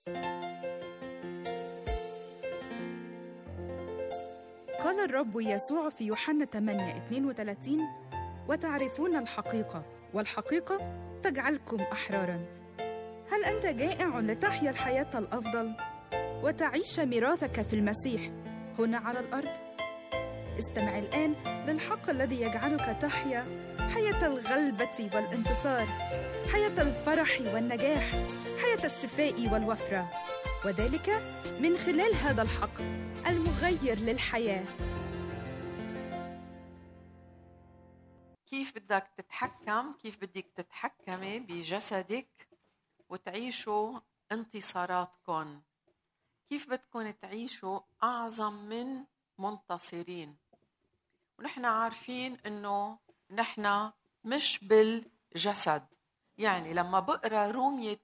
قال الرب يسوع في يوحنا 8:32: وتعرفون الحقيقة، والحقيقة تجعلكم أحراراً. هل أنت جائع لتحيا الحياة الأفضل وتعيش ميراثك في المسيح هنا على الأرض؟ استمع الآن للحق الذي يجعلك تحيا حياة الغلبة والانتصار، حياة الفرح والنجاح، حياة الشفاء والوفرة، وذلك من خلال هذا الحق المغير للحياة. كيف بدك تتحكم، كيف بدك تتحكمي بجسدك وتعيشوا انتصاراتكم؟ كيف بدكم تعيشوا أعظم من منتصرين؟ ونحن عارفين إنه نحن مش بالجسد. يعني لما بقرأ رومية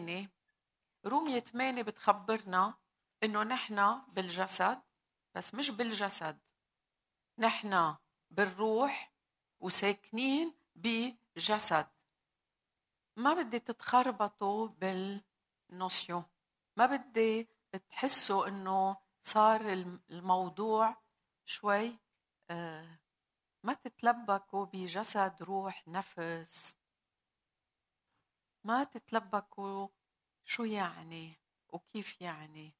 8 بتخبرنا إنه نحن بالجسد، بس مش بالجسد، نحن بالروح وساكنين بجسد. ما بدي تتخربطوا بالنوسيون، ما بدي تحسوا إنه صار الموضوع شوي ما تتلبكوا بجسد روح نفس، ما تتلبكوا شو يعني وكيف يعني،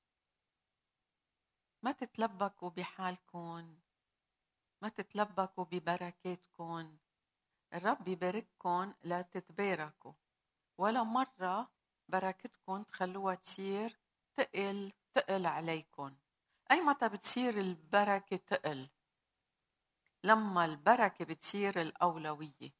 ما تتلبكوا بحالكم، ما تتلبكوا ببركاتكم. الرب يبارككم لا تتباركوا، ولا مرة بركتكم تخلوها تصير تقل عليكم. أي متى بتصير البركة تقل؟ لما البركة بتصير الأولوية.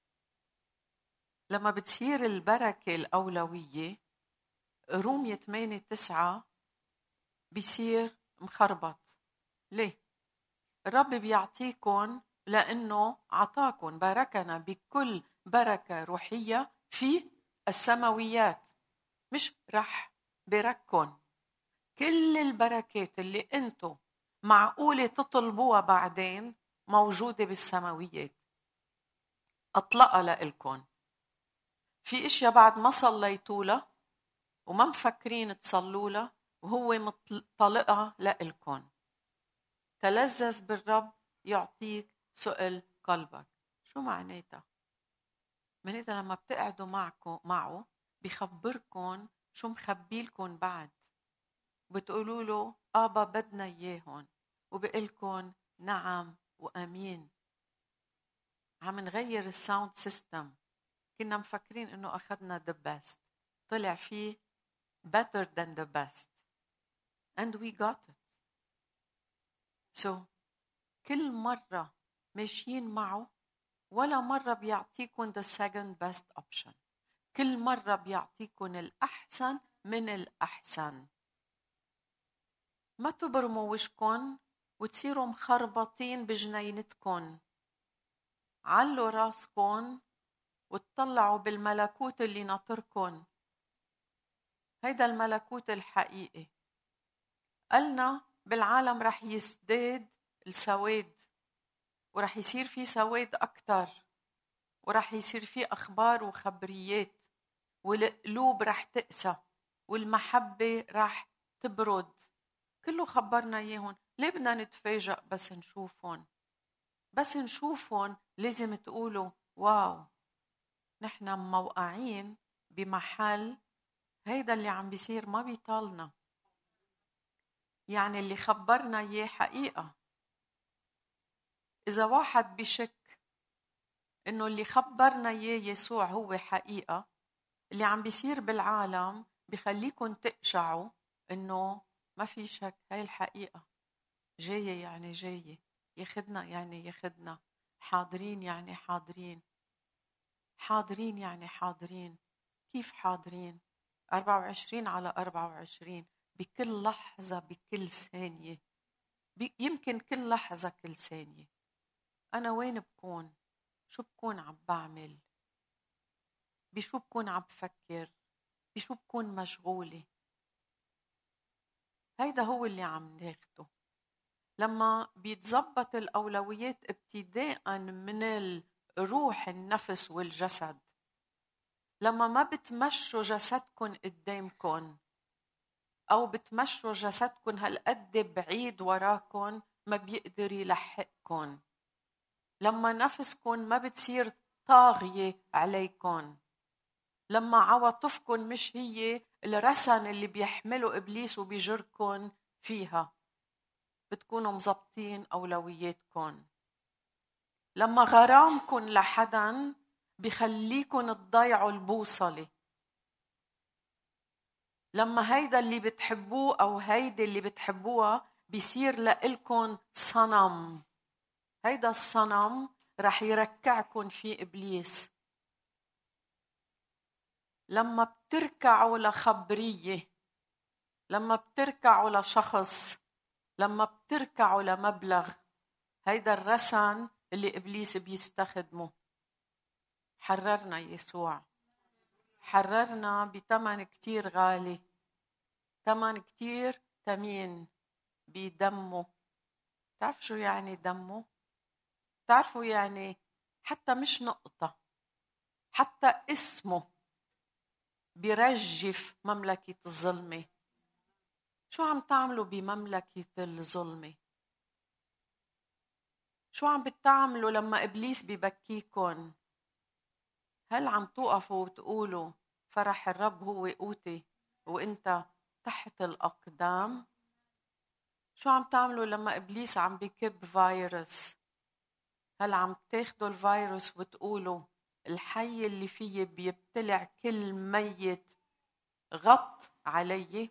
لما بتصير البركة الأولوية، رومية 8:9 بيصير مخربط. ليه؟ الرب بيعطيكم لأنه عطاكم، باركنا بكل بركة روحية في السماويات. مش رح بارككم كل البركات اللي انتم معقولة تطلبوها بعدين موجودة بالسماويات، أطلقها لإلكم. في اشياء بعد ما صليتوا لها وما مفكرين تصلوا لها وهو مطلقها لإلكم. تلذذ بالرب يعطيك سؤل قلبك. شو معناتها؟ معناتها لما بتقعدوا معه بيخبركم شو مخبيلكم بعد، وبتقولوا له آبا بدنا إياهن، وبقلكم نعم وأمين. عم نغير الساوند سيستم. كنا مفكرين إنه أخذنا the best، طلع فيه better than the best and we got it. So كل مرة ماشيين معه، ولا مرة بيعطيكم the second best option. كل مرة بيعطيكم الأحسن من الأحسن. ما تبرموا وشكن وتصيروا مخربطين بجنينتكن. علوا راسكن وتطلعوا بالملكوت اللي ناطركن. هيدا الملكوت الحقيقي. قلنا بالعالم رح يزداد السواد، ورح يصير في سواد أكتر، ورح يصير في أخبار وخبريات، والقلوب رح تقسى، والمحبة رح تبرد. كله خبرنا إياهن. ليه بدنا نتفاجأ بس نشوفهم؟ بس نشوفهم لازم تقولوا واو، نحن موقعين بمحل هيدا اللي عم بيصير ما بيطالنا. يعني اللي خبرنا إياه حقيقة. إذا واحد بشك إنه اللي خبرنا إياه يسوع هو حقيقة، اللي عم بيصير بالعالم بيخليكم تقشعوا إنه ما في شك، هاي الحقيقة جاية، يعني جاية، ياخدنا يعني ياخدنا، حاضرين يعني حاضرين، حاضرين يعني حاضرين. كيف حاضرين؟ 24/24 بكل لحظة بكل ثانية، يمكن كل لحظة كل ثانية. أنا وين بكون؟ شو بكون عم بعمل؟ بشو بكون عم بفكر؟ بشو بكون مشغولة؟ هيدا هو اللي عم ناخده. لما بيتزبط الأولويات ابتداء من الروح النفس والجسد، لما ما بتمشوا جسدكم قدامكم، أو بتمشوا جسدكم هالقد بعيد وراكم ما بيقدر يلحقكم. لما نفسكم ما بتصير طاغية عليكم، لما عواطفكم مش هي الرسن اللي بيحمله إبليس وبيجركم فيها، بتكونوا مزبطين أولوياتكم. لما غرامكم لحدا بيخليكم تضيعوا البوصلة، لما هيدا اللي بتحبوه أو هيدا اللي بتحبوها بيصير لإلكم صنم، هيدا الصنم رح يركعكم فيه إبليس. لما بتركعوا لخبرية، لما بتركعوا لشخص، لما بتركعوا لمبلغ، هيدا الرسن اللي إبليس بيستخدمه. حررنا يسوع، حررنا بثمن كتير غالي، ثمن كتير ثمين بدمه. تعرف شو يعني دمه؟ تعرفوا يعني حتى مش نقطة، حتى اسمه بيرجف مملكة الظلمة. شو عم تعملوا بمملكة الظلمة؟ شو عم بتعملوا لما إبليس بيبكيكن؟ هل عم توقفوا وتقولوا فرح الرب هو قوتي وإنت تحت الأقدام؟ شو عم تعملوا لما إبليس عم بيكب فيروس؟ هل عم تاخدوا الفيروس وتقولوا الحي اللي فيه بيبتلع كل ميت غط علي؟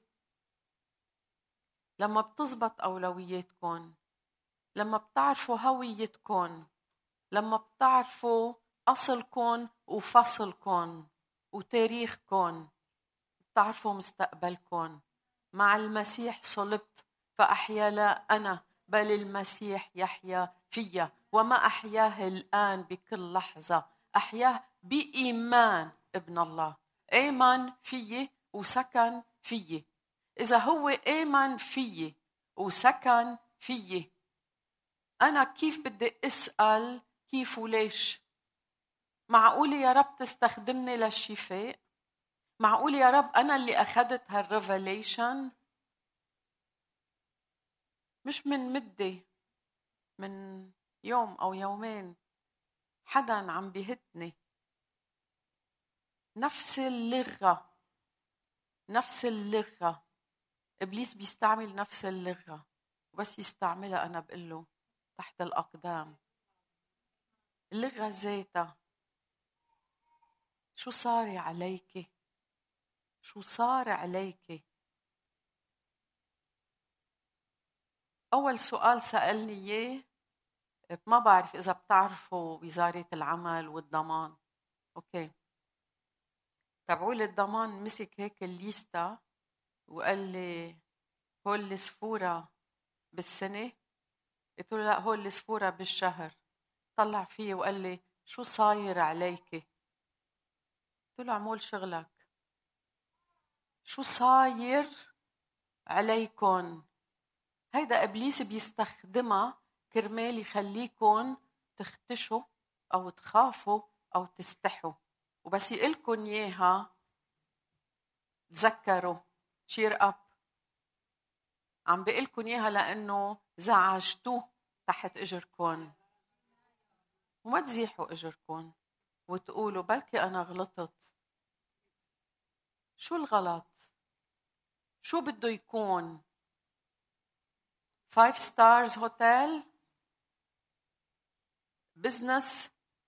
لما بتزبط أولوياتكم، لما بتعرفوا هويتكم، لما بتعرفوا أصلكم وفصلكم وتاريخكم، بتعرفوا مستقبلكم. مع المسيح صلبت فأحيا لا أنا بل المسيح يحيا فيا، وما أحياه الآن بكل لحظة أحياه بإيمان ابن الله. آمن فيي وسكن فيي. إذا هو آمن فيي وسكن فيي، أنا كيف بدي أسأل كيف وليش؟ معقول يا رب تستخدمني للشفاء؟ معقول يا رب أنا اللي أخذت هالريفيليشن؟ مش من مدة، من يوم أو يومين حدا عم بيهتني. نفس اللغة، نفس اللغة. إبليس بيستعمل نفس اللغة، وبس يستعملها أنا بقله تحت الأقدام. اللغة ذاتها. شو صار عليك؟ شو صار عليك؟ أول سؤال سألني إياه، ما بعرف إذا بتعرفوا وزارة العمل والضمان. أوكي، تبعول الضمان مسك هيك الليستا وقال لي هول السفورة بالسنة؟ قلت له لا، هول السفورة بالشهر. طلع فيه وقال لي شو صاير عليك؟ قلت له عمول شغلك. شو صاير عليكن؟ هيدا إبليس بيستخدمها كرمال يخليكن تختشوا أو تخافوا أو تستحوا، وبس يقلكن إياها تذكروا cheer up. عم بقلكن إياها لأنه زعجتوه تحت إجركن. وما تزيحوا إجركن وتقولوا بلكي أنا غلطت. شو الغلط؟ شو بده يكون؟ 5 stars hotel؟ بزنس؟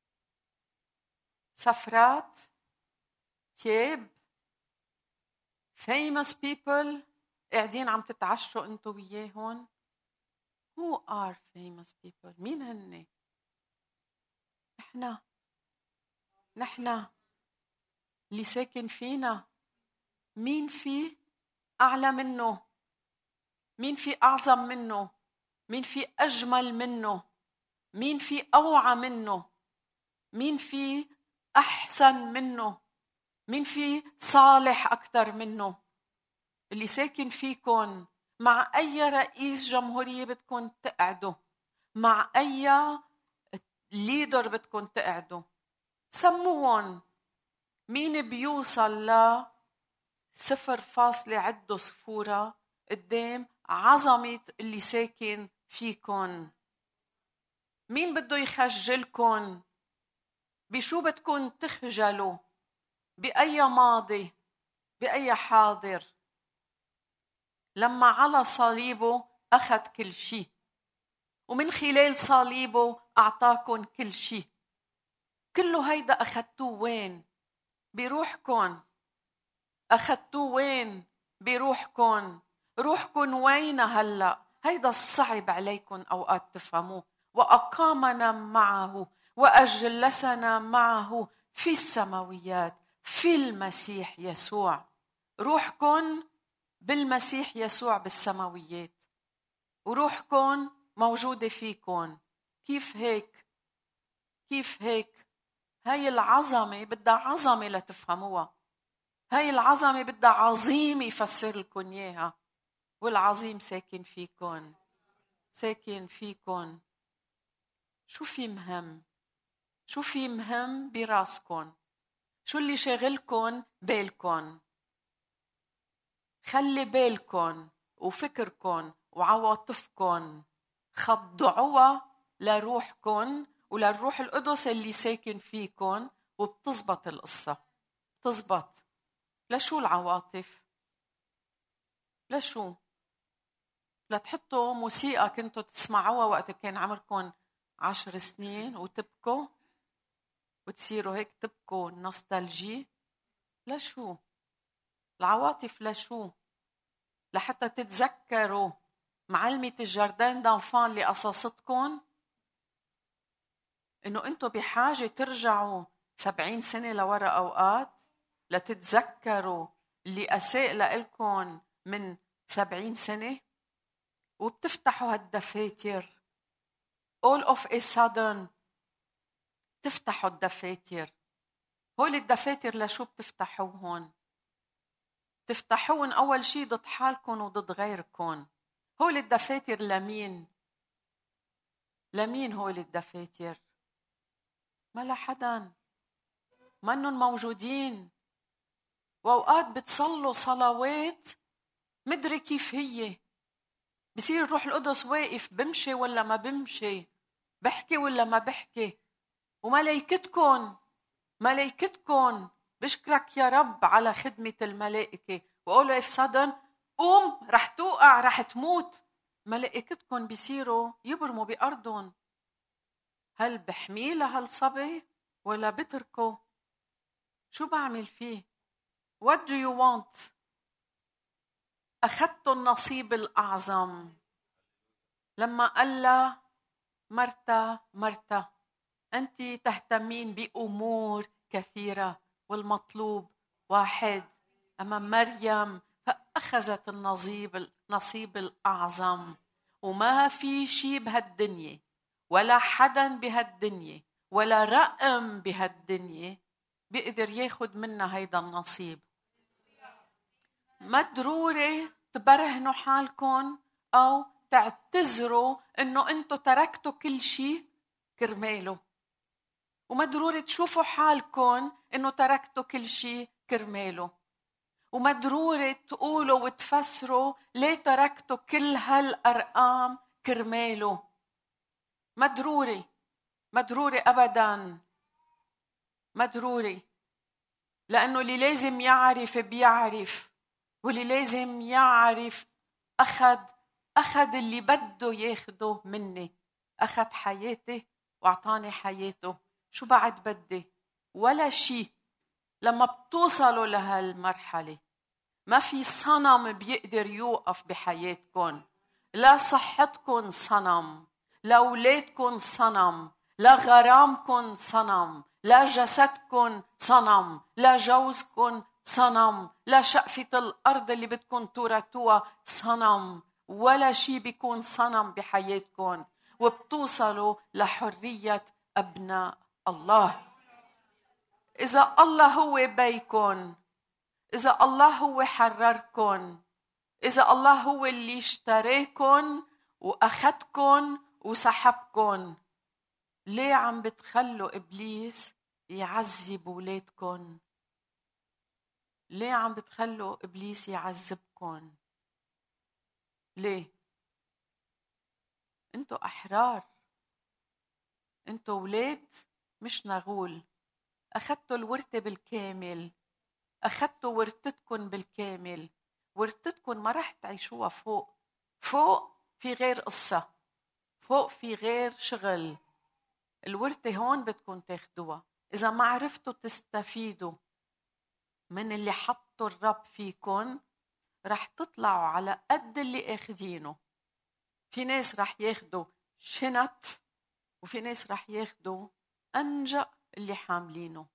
سفرات؟ تياب؟ famous people قاعدين عم تتعشوا انتو وياهن؟ who are famous people؟ مين هن؟ نحن اللي ساكن فينا. مين في أعلى منه؟ مين في أعظم منه؟ مين في أجمل منه؟ مين في أوعى منه؟ مين في أحسن منه؟ مين في صالح أكتر منه؟ اللي ساكن فيكن. مع أي رئيس جمهورية بدكن تقعدوا، مع أي ليدر بدكن تقعدوا، سموهم. مين بيوصل 0 عدوا صفورة قدام عظمة اللي ساكن فيكن. مين بده يخجلكن؟ بشو بدكن تخجلوا؟ بأي ماضي؟ بأي حاضر؟ لما على صليبه أخذ كل شيء، ومن خلال صليبه أعطاكن كل شيء. كله هيدا أخذتوه وين؟ بروحكن. أخذتوه وين؟ بروحكن. روحكن وين هلأ؟ هيدا الصعب عليكن أوقات تفهموه. وأقامنا معه وأجلسنا معه في السماويات في المسيح يسوع. روحكن بالمسيح يسوع بالسماويات، وروحكن موجودة فيكن. كيف هيك؟ كيف هيك؟ هاي العظمة بدها عظمة لتفهموها. هاي العظمة بدها عظيم يفسر لكم إياها. والعظيم ساكن فيكن، ساكن فيكن. شو في مهم؟ شو في مهم براسكن؟ شو اللي شاغلكن بالكن؟ خلي بالكن وفكركن وعواطفكن خضعوها لروحكن وللروح القدس اللي ساكن فيكن، وبتزبط القصة. بتزبط. لشو العواطف؟ لشو؟ لتحطوا موسيقى كنتوا تسمعوها وقت كان عمركم 10 سنين وتبكوا وتصيروا هيك تبكوا النوستالجي؟ لشو؟ العواطف لشو؟ لحتى تتذكروا معلمة الجردان دانفان اللي قصصتكم إنه أنتوا بحاجة ترجعوا 70 سنة لورا أوقات لتتذكروا اللي أساء لإلكم من 70 سنة، وبتفتحوا هالدفاتر all of a sudden. تفتحوا الدفاتر. هول الدفاتر لشو بتفتحوهن؟ تفتحوهن أول شيء ضد حالكم وضد غيركم. هول الدفاتر لمين؟ لمين هول الدفاتر؟ ما لحدا، منن موجودين. وأوقات بتصلوا صلوات مدري كيف هي، بصير الروح القدس واقف بمشي ولا ما بمشي، بحكي ولا ما بحكي، وملائكتكن بشكرك يا رب على خدمة الملائكة، وقولوا if sudden قوم رح توقع رح تموت. ملائكتكن بيصيروا يبرموا بأرضهم. هل بحميه لهالصبي ولا بتركه؟ شو بعمل فيه؟ What do you want؟ أخذت النصيب الأعظم لما قال لها مرتا أنت تهتمين بأمور كثيرة والمطلوب واحد. أما مريم فأخذت النصيب الأعظم. وما في شيء بهالدنيا ولا حدا بهالدنيا ولا رقم بهالدنيا بيقدر ياخد منها هيدا النصيب. ما ضروري تبرهنوا حالكم أو تعتذروا إنه أنتوا تركتوا كل شيء كرماله، وما ضروري تشوفوا حالكم إنه تركتوا كل شيء كرماله، وما ضروري تقولوا وتفسروا ليه تركتوا كل هالأرقام كرماله. ما ضروري أبداً، ما ضروري. لأنه اللي لازم يعرف بيعرف، واللي لازم يعرف أخذ اللي بده ياخده مني. أخذ حياتي وأعطاني حياته. شو بعد بدي؟ ولا شيء. لما بتوصلوا لهالمرحلة ما في صنم بيقدر يوقف بحياتكم. لا صحتكم صنم، لا أولادكم صنم، لا غرامكم صنم، لا جسدكم صنم، لا جوزكم صنم، لا شقفة الأرض اللي بدكم تورثوها صنم. ولا شيء بيكون صنم بحياتكم، وبتوصلوا لحرية أبناء الله. إذا الله هو بيكم، إذا الله هو حرركم، إذا الله هو اللي اشتراكم وأخذكم وسحبكم، ليه عم بتخلوا إبليس يعذب أولادكم؟ ليه عم بتخلوا إبليس يعذبكم؟ ليه؟ انتوا أحرار، انتوا ولاد مش نغول. أخذتوا الورثة بالكامل، أخذتوا ورثتكم بالكامل. ورثتكم ما رح تعيشوها فوق. فوق في غير قصة، فوق في غير شغل. الورثة هون بدكم تاخدوها. إذا ما عرفتوا تستفيدوا من اللي حطوا الرب فيكم، رح تطلعوا على قد اللي اخذينه. في ناس رح ياخدوا شنط، وفي ناس رح ياخدوا أنجأ اللي حاملينه.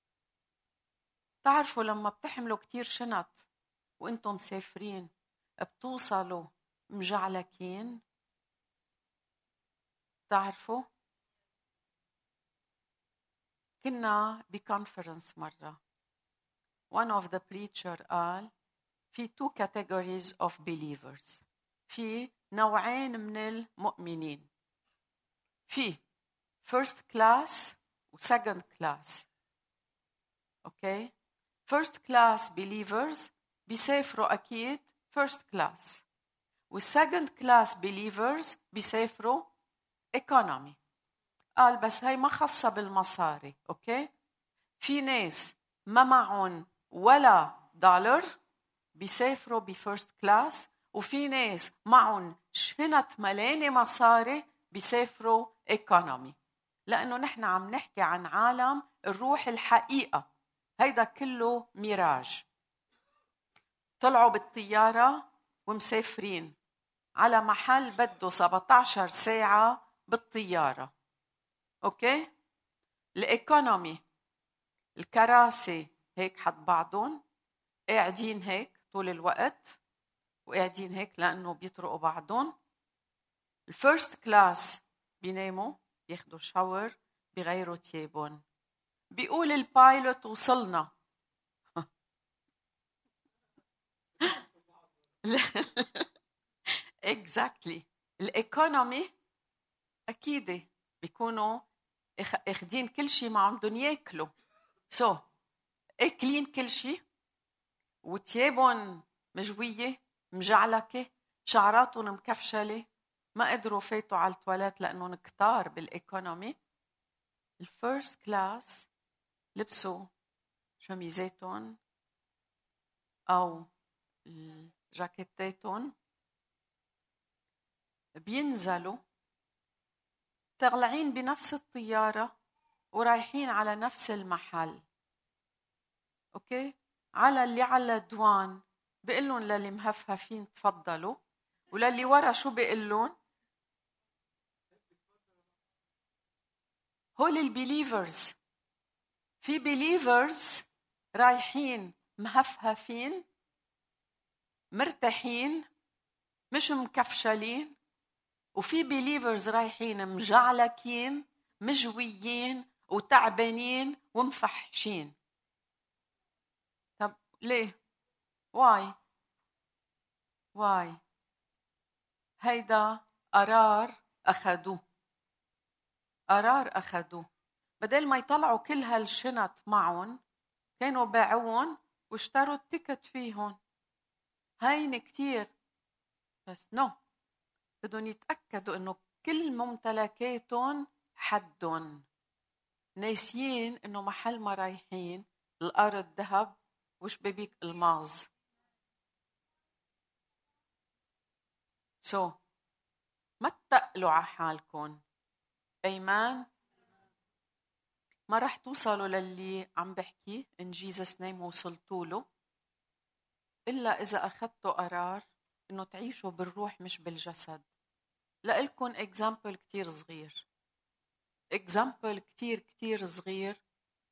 تعرفوا لما بتحملوا كتير شنط وانتم مسافرين بتوصلوا مجعلكين؟ تعرفوا كنا بكونفرنس مرة، one of the preacher قال في two categories of believers، في نوعين من المؤمنين، في first class و second class. اوكي، first class believers بيسافروا اكيد first class، و second class believers بيسافروا economy. قال بس هاي ما خاصة بالمصاري. اوكي، في ناس ما معهم ولا دولار بيسافروا بفيرست كلاس، وفي ناس معهم شنط ملانة مصاري بيسافروا ايكونومي. لأنه نحن عم نحكي عن عالم الروح الحقيقة، هيدا كله ميراج. طلعوا بالطيارة ومسافرين على محل بده 17 ساعة بالطيارة. اوكي، الايكونومي الكراسي هيك حد بعضهم، قاعدين هيك طول الوقت، وقاعدين هيك لأنه بيطرقوا بعضهم. الفيرست كلاس بيناموا، بياخدوا شاور، بيغيروا تيابهم. بيقول البايلوت وصلنا. exactly. الايكونومي أكيد بيكونوا اخدين كل شيء معهم، بدهم ياكلوا، اكلين كل شيء، وتيابهم مجوية مجعلكة، شعراتهم مكفشلة، ما قدروا فاتوا على التواليت لأنهم كتار بالإيكونومي. الفيرست كلاس لبسوا شميزاتهم أو جاكيتاتهم، بينزلوا طالعين بنفس الطيارة ورايحين على نفس المحل. أوكي، على اللي على الدوان بيقول لهم للي مهفهفين تفضلوا، وللي ورا شو بيقول لهم؟ هول البيليفرز. في بيليفرز رايحين مهفهفين مرتاحين مش مكفشلين، وفي بيليفرز رايحين مجعلكين مجويين وتعبانين ومفحشين. طب ليه؟ واي هيدا قرار أخدوه، قرار أخدوه. بدل ما يطلعوا كل هالشنط معهم كانوا باعوهم واشتروا التيكت فيهم. هين كتير، بس بدهم يتأكدوا إنه كل ممتلكاتهم حدهم، ناسيين إنه محل ما رايحين الأرض ذهب وشبابيك الماظ. ما تتقلوا على حالكم. أيمان، ما رح توصلوا للي عم بحكي إن جيسس نيم وصلتوا له إلا إذا أخذتوا قرار إنه تعيشوا بالروح مش بالجسد. لألكم example كتير صغير، example كتير صغير.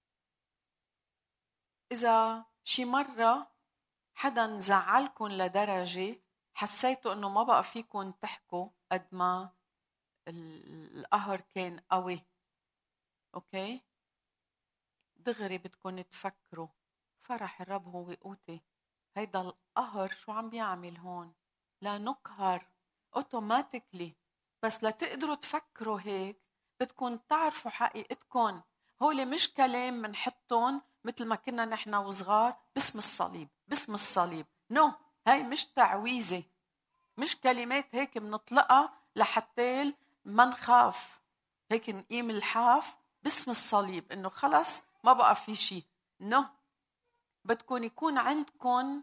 إذا شي مرة حدا زعلكم لدرجة حسيتوا إنه ما بقى فيكم تحكوا قد ما القهر كان قوي، أوكي، دغري بدكم تفكروا فرح الرب هو قوتي. هيدا القهر شو عم بيعمل هون؟ لا نقهر اوتوماتيكلي، بس لتقدروا تفكروا هيك بدكم تعرفوا حقيقتكم. هول مش كلام منحطهم مثل ما كنا نحن وصغار باسم الصليب باسم الصليب. هاي مش تعويذة، مش كلمات هيك بنطلقها لحتى ما نخاف، هيك نقيم الحاف باسم الصليب انه خلص ما بقى في شيء. بدكم يكون عندكم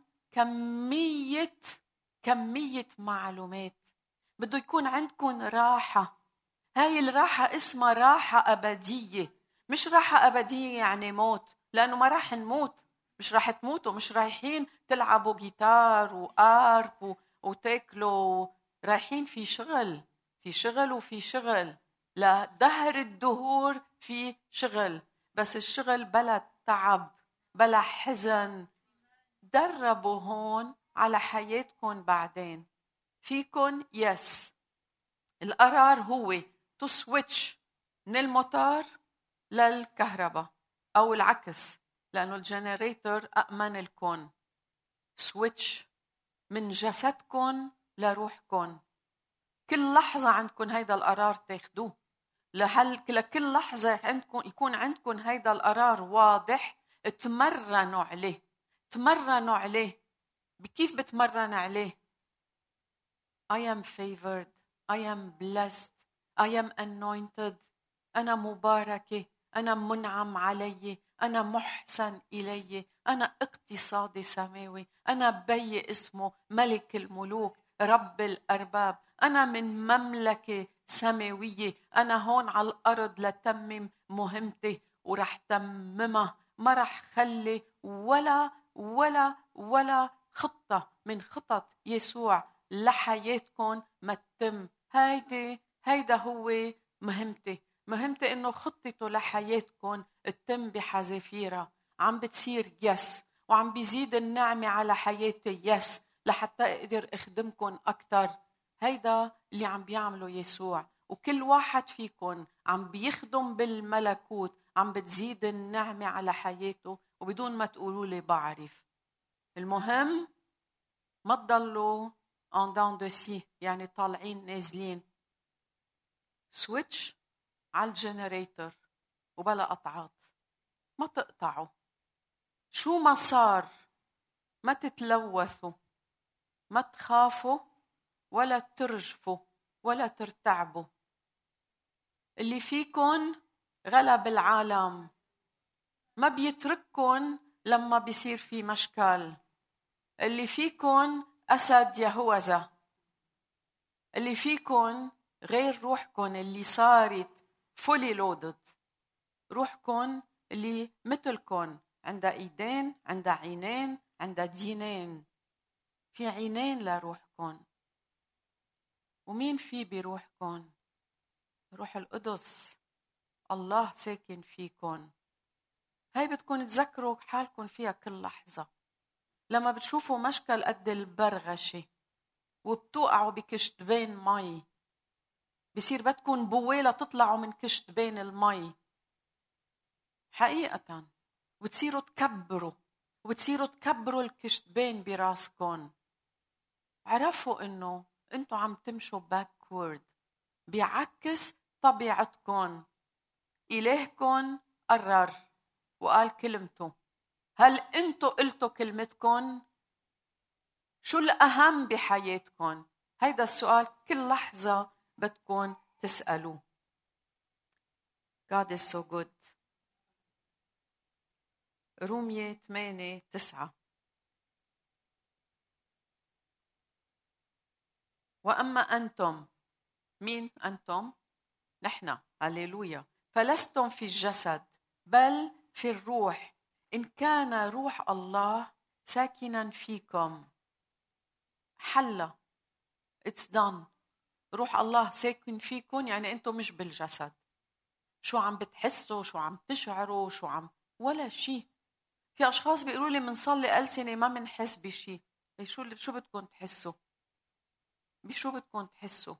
كمية معلومات، بده يكون عندكم راحة. هاي الراحة اسمها راحة أبدية، مش راحة أبدية يعني موت، لأنه ما راح نموت، مش راح تموتوا، مش رايحين تلعبوا جيتار وآرب وتاكلوا، رايحين في شغل وفي شغل لدهر الدهور، في شغل، بس الشغل بلا تعب بلا حزن. دربوا هون على حياتكم بعدين. فيكن القرار هو تو سويتش من الموتور للكهرباء أو العكس، لأنه الجنريتور أأمن لكم. سويتش من جسدكم لروحكم. كل لحظة عندكم هيدا القرار تاخدوه. لكل لحظة يكون عندكم هيدا القرار واضح. تمرنوا عليه. بكيف بتمرن عليه؟ I am favored, I am blessed, I am anointed. أنا مباركة، أنا منعم علي، أنا محسن إلي، أنا اقتصادي سماوي، أنا بي اسمه ملك الملوك رب الأرباب، أنا من مملكة سماوية، أنا هون على الأرض لتمم مهمتي ورح تممها. ما رح خلي ولا خطة من خطط يسوع لحياتكم ما تتم. هيدا هو مهمتي انه خطته لحياتكم تتم بحذافيرها. عم بتصير وعم بيزيد النعمة على حياتي لحتى اقدر اخدمكم اكثر. هيدا اللي عم بيعمله يسوع، وكل واحد فيكم عم بيخدم بالملكوت عم بتزيد النعمة على حياته وبدون ما تقولوا لي بعرف. المهم ما تضلوا en dents de scie، يعني طالعين نازلين. سويتش على الجنريتور وبلا قطعات، ما تقطعوا. شو ما صار ما تتلوثوا، ما تخافوا ولا ترجفوا ولا ترتعبوا. اللي فيكن غلب العالم، ما بيترككن لما بيصير في مشكل. اللي فيكن أسد يهوذا، اللي فيكن غير روحكن اللي صارت fully loaded. روحكن اللي مثلكن عندها ايدين، عندها عينين، عندها دينين. في عينين لروحكن. ومين في بروحكن؟ روح القدس، الله ساكن فيكن. هاي بتكون تذكروا حالكم فيها كل لحظة. لما بتشوفوا مشكل قد البرغشة وبتوقعوا بكشتبين مي، بصير بدكم بوالة تطلعوا من كشتبين المي حقيقة، وتصيروا تكبروا الكشتبين براسكم. عرفوا انه انتوا عم تمشوا باكورد، بيعكس طبيعتكم. إلهكم قرر وقال كلمته. هل انتوا قلتوا كلمتكم؟ شو الأهم بحياتكم؟ هيدا السؤال كل لحظة بدكم تسألوه. God is so good. رومية 8:9. وأما أنتم، مين أنتم؟ نحن، هاليلويا، فلستم في الجسد بل في الروح، إن كان روح الله ساكنا فيكم. حل، it's done. روح الله ساكن فيكم، يعني أنتم مش بالجسد. شو عم بتحسوا، شو عم تشعروا، ولا شيء. في أشخاص بيقولوا لي منصلي ألسنة ما منحس بشيء. شو بدكم تحسوا؟ بشو بدكم تحسوا؟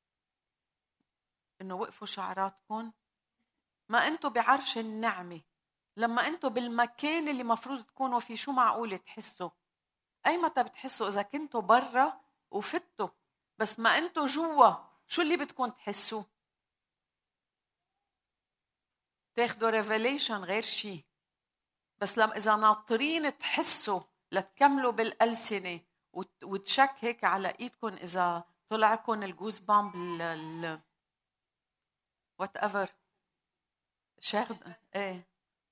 إنه وقفوا شعراتكم؟ ما أنتوا بعرش النعمة. لما أنتوا بالمكان اللي مفروض تكونوا فيه، شو معقول تحسوا؟ أي متى بتحسوا؟ إذا كنتوا برا وفتوا، بس ما أنتوا جوا شو اللي بدكم تحسوا؟ تاخدوا ريفيليشن غير شيء. بس لما إذا ناطرين تحسوا لتكملوا بالألسنة وتشك هيك على إيدكم إذا طلعكم الجوز بامب وات ايفر شاغد ايه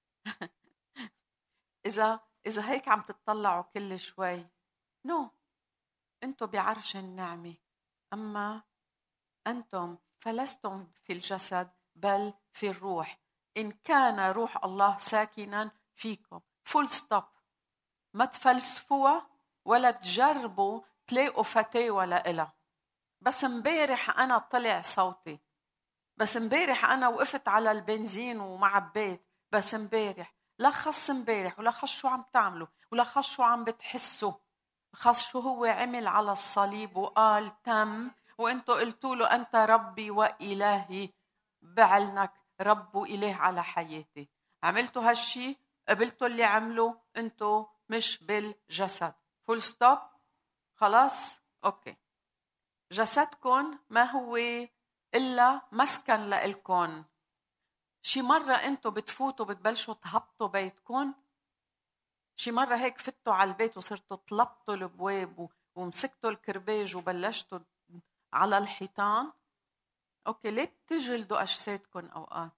إذا هيك عم تطلعوا كل شوي انتم بعرش النعمة، أما أنتم فلستم في الجسد بل في الروح، إن كان روح الله ساكنا فيكم. فول ستوب. ما تفلسفوها ولا تجربوا تلاقوا فتاوى لإلها. بس امبارح أنا طلع صوتي، بس امبارح أنا وقفت على البنزين ومعبيت، بس امبارح لا خص امبارح ولا خص شو عم تعملوا ولا خص شو عم بتحسوا، خص شو هو عمل على الصليب وقال تم، وانتوا قلتوا له أنت ربي وإلهي، بعلنك رب وإله على حياتي. عملتوا هالشي، قبلتوا اللي عملوا، انتوا مش بالجسد. فول ستوب. خلاص اوكي. جسدكم ما هو إلا مسكن لإلكن. شي مرة انتوا بتفوتوا بتبلشوا تهبطوا بيتكم، شي مرة هيك فتوا على البيت وصرتوا طلبتوا البواب ومسكتوا الكرباج وبلشتوا على الحيطان. اوكي، ليه بتجلدوا أجسادكم أوقات؟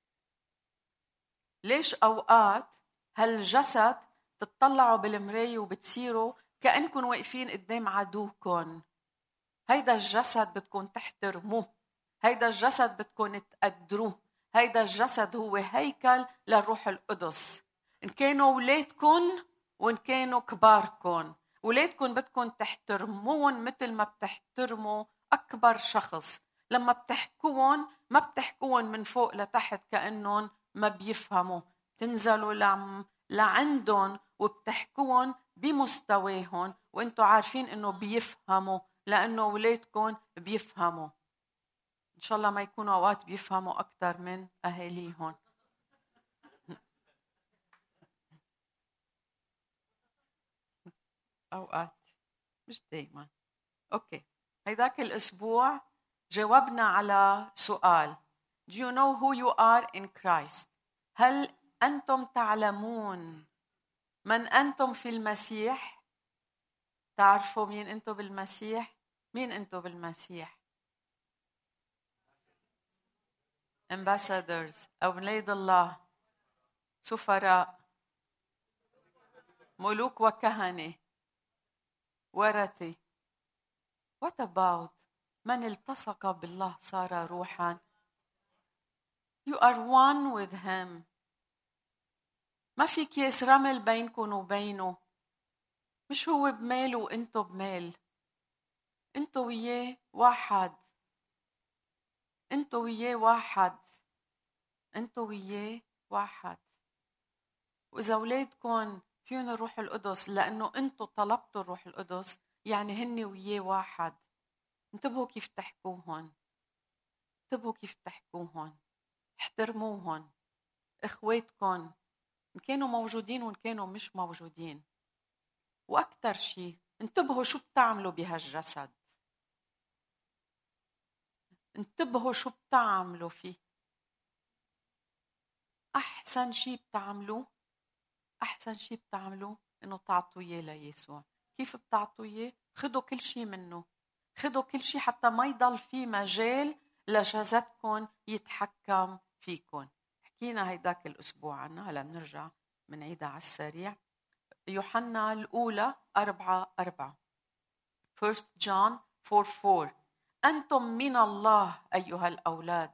ليش أوقات هالجسد تطلعوا بالمراية وبتصيروا كأنكم واقفين قدام عدوكم؟ هيدا الجسد بدكم تحترموه، هيدا الجسد بدكم تقدروه، هيدا الجسد هو هيكل للروح القدس. إن كانوا أولادكم وإن كانوا كباركم، أولادكم بدكم تحترمون مثل ما بتحترموا أكبر شخص. لما بتحكوهم ما بتحكوهم من فوق لتحت كأنهم ما بيفهموا، تنزلوا لعندهم وبتحكوهم بمستواهم وانتوا عارفين انه بيفهموا، لانه اولادكم بيفهموا. ان شاء الله ما يكونوا اوقات بيفهموا اكثر من اهاليهم. اوقات مش دايما. اوكي، هيداك الاسبوع جاوبنا على سؤال: Do you know who you are in Christ؟ هل أنتم تعلمون من أنتم في المسيح؟ تعرفوا مين أنتم بالمسيح؟ مين أنتم بالمسيح؟ Ambassadors، أولاد الله، سفراء، ملوك وكهنة، ورثة. What about من التصق بالله صار روحا؟ You are one with him. ما في كيس رمل بينكم وبينه. مش هو بمال وانتو بمال، انتو وياه واحد، انتو وياه واحد، انتو وياه واحد. واذا اولادكم فيهم الروح القدس لانه انتو طلبتوا الروح القدس، يعني هن وياه واحد. انتبهوا كيف تحكوهن، انتبهوا كيف تحكوهن، احترموهن. اخواتكم ان كانوا موجودين وان كانوا مش موجودين. واكثر شيء انتبهوا شو بتعملوا بهالجسد، انتبهوا شو بتعملوا فيه. احسن شيء بتعملوه، احسن شيء بتعملوه انه تعطوا اياه ليسوع. كيف بتعطوا اياه؟ خذوا كل شيء منه، خذوا كل شيء حتى ما يضل في مجال لجسدكم يتحكم فيكم. حكينا هيداك الاسبوع عنها، هلا بنرجع بنعيدها على السريع. يوحنا الأولى 4:4. First John 4:4. أنتم من الله أيها الأولاد.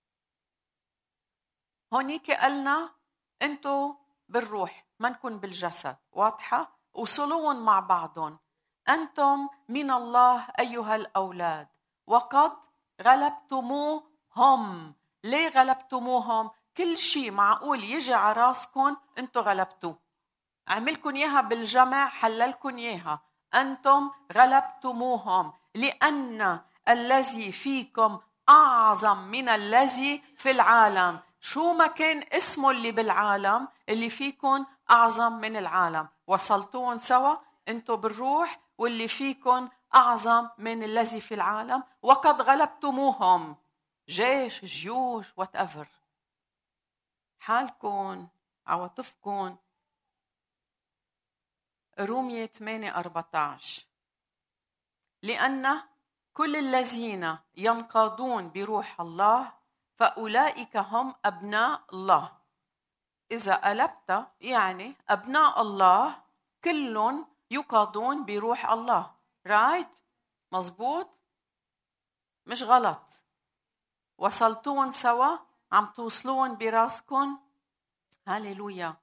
هونيك قلنا أنتم بالروح ما نكون بالجسد. واضحة؟ وصلون مع بعضهم. أنتم من الله أيها الأولاد وقد غلبتموهم. ليه غلبتموهم؟ كل شيء معقول يجي على راسكم أنتم غلبتوه. عملكن إياها بالجمع، حللكن إياها. أنتم غلبتموهم لأن الذي فيكم أعظم من الذي في العالم. شو ما كان اسمه اللي بالعالم، اللي فيكن أعظم من العالم. وصلتون سوا؟ أنتم بالروح واللي فيكن أعظم من الذي في العالم وقد غلبتموهم. جيش، جيوش، whatever. حالكن، عواطفكن، رومية 8:14. لأن كل الذين ينقادون بروح الله فأولئك هم أبناء الله. إذا قلبت يعني أبناء الله كل يقادون بروح الله. رايت؟ مزبوط؟ مش غلط؟ وصلتون سوا؟ عم توصلون براسكن؟ هاليلويا.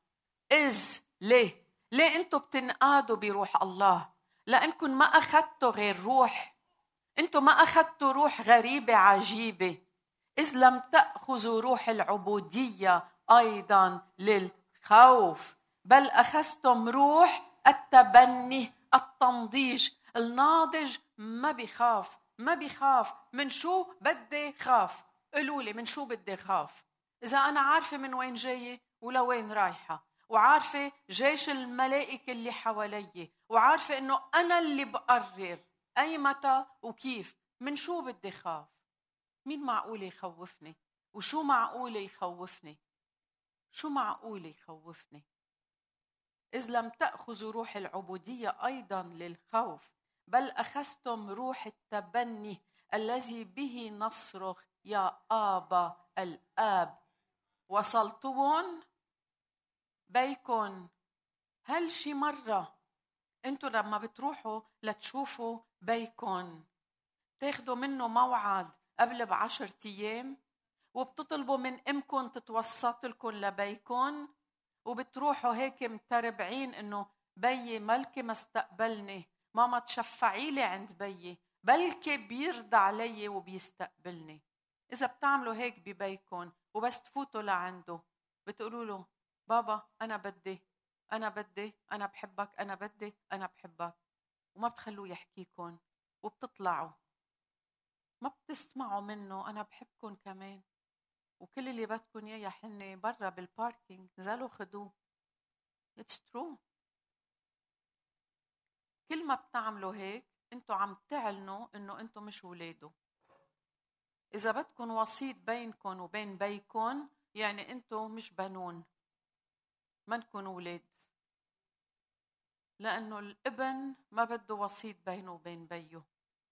ليه انتوا بتنقادوا بروح الله؟ لأنكم ما أخذتوا غير روح. انتوا ما أخذتوا روح غريبة عجيبة. إذ لم تأخذوا روح العبودية أيضا للخوف، بل أخذتم روح التبني، التنضيج. الناضج ما بيخاف من شو بدي خاف. قولوا لي من شو بدي خاف؟ إذا أنا عارفة من وين جاية ولوين رايحة، وعارفة جيش الملائكة اللي حوالي، وعارفة إنه أنا اللي بقرر أي متى وكيف، من شو بدي خاف؟ مين معقول يخوفني؟ وشو معقول يخوفني؟ شو معقول يخوفني؟ إذ لم تأخذوا روح العبودية أيضا للخوف، بل أخذتم روح التبني الذي به نصرخ يا آبا الآب. وصلتون بيكن. هل شي مرة انتوا لما بتروحوا لتشوفوا بيكن تاخدوا منه موعد قبل ب10 أيام وبتطلبوا من امكن تتوسط لكم لبيكن، وبتروحوا هيك متربعين انه بيي ملكي ما استقبلني، ماما تشفعي لي عند بيي بلكي بيرضى علي وبيستقبلني. اذا بتعملوا هيك ببيكن وبس تفوتوا لعنده بتقولوا له بابا انا بدي انا بحبك، انا بحبك، وما بتخلوه يحكيكم، وبتطلعوا ما بتسمعوا منه أنا بحبكم كمان، وكل اللي بدكم إياه يا حني برا بالباركينج نزلوا خدوه. It's true. كل ما بتعملوا هيك أنتوا عم تعلنوا إنه أنتوا مش ولاده. إذا بدكم وسيط بينكم وبين بيكم يعني أنتوا مش بنون، منكن ولاد، لأنه الابن ما بده وسيط بينه وبين بيه،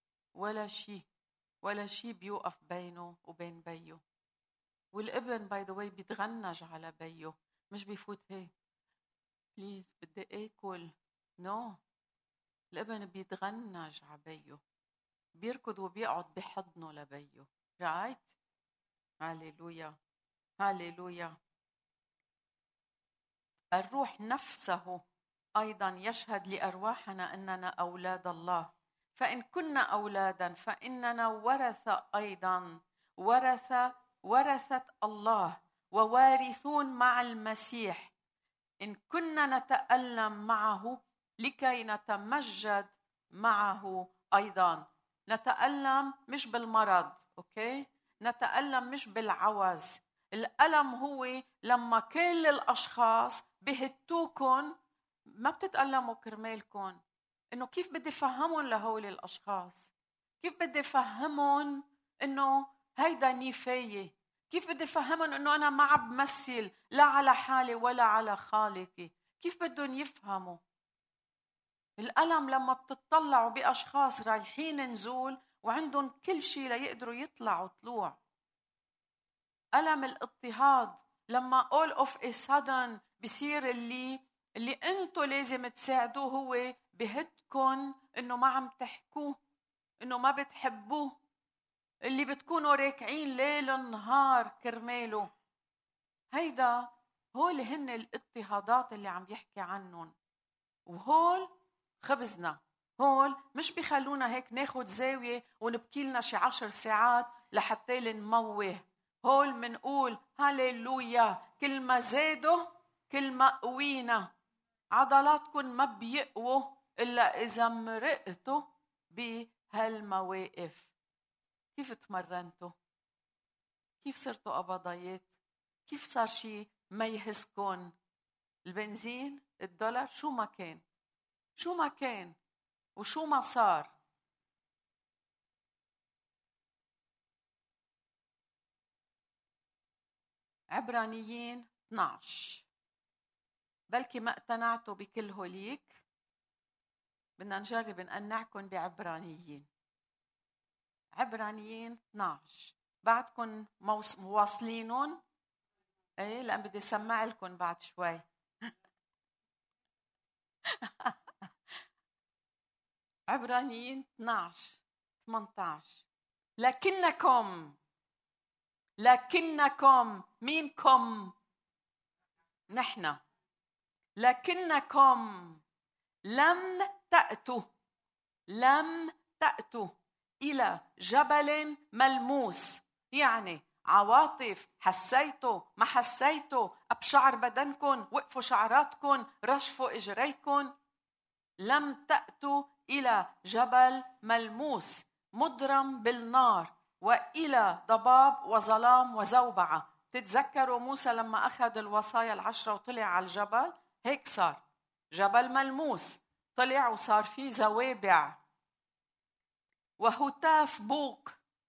ولا شيء بيوقف بينه وبين بيه. والابن باي ذا واي بيتغنج على بيه، مش بيفوت هيك بليز بدي اكل. نو، الابن بيتغنج على بيه، بيركض وبيقعد بحضنه لبيه. رايت؟ هاليلويا هاليلويا. الروح نفسه ايضا يشهد لارواحنا اننا اولاد الله، فان كنا اولادا فاننا ورثه ايضا، ورثة الله ووارثون مع المسيح، إن كنا نتألم معه لكي نتمجد معه أيضا. نتألم مش بالمرض، أوكي؟ نتألم مش بالعوز. الألم هو لما كل الأشخاص بهتوكن، ما بتتألموا كرمالكن. إنه كيف بدي فهمون لهول الأشخاص؟ كيف بدي فهمون إنه هيدا نفاية؟ كيف بدي فهمهم إنه أنا ما عم بمثل لا على حالي ولا على خالقي؟ كيف بدهم يفهموا؟ الألم لما بتطلعوا بأشخاص رايحين نزول وعندهم كل شيء ليقدروا يطلعوا طلوع. ألم الاضطهاد لما all of a sudden بصير اللي أنتوا لازم تساعدوه هو بهتكن إنه ما عم تحكوه، إنه ما بتحبوه، اللي بتكونوا راكعين ليل نهار كرماله. هول هن الاضطهادات اللي عم يحكي عنهم. وهول خبزنا، هول مش بيخلونا هيك ناخد زاوية ونبكي لنا شي 10 ساعات لحتى نموه. هول منقول هاليلويا، كل ما زادوا كل ما قوينا. عضلاتكم ما بيقووا إلا إذا مرقتوا بهالمواقف. كيف تمرنتوا؟ كيف صرتوا قبضايات؟ كيف صار شيء ما يهزكن؟ البنزين، الدولار، شو ما كان وشو ما صار. عبرانيين 12. بلكي ما اقتنعتوا بكل هوليك بدنا نجرب نقنعكم بعبرانيين. عبرانيين 12. بعدكم مواصلينهم؟ ايه، لأن بدي سمع لكم بعد شوي. عبرانيين 12-18. لكنكم مينكم؟ نحن. لكنكم لم تأتوا إلى جبل ملموس، يعني عواطف، حسيتوا ما حسيتوا، أبشعر بدنكم، وقفوا شعراتكم، رشفوا إجريكم. لم تأتوا إلى جبل ملموس مضرم بالنار وإلى ضباب وظلام وزوبعة. تتذكروا موسى لما أخذ الوصايا 10 وطلع على الجبل؟ هيك صار جبل ملموس، طلع وصار فيه زوابع وهتاف بوق.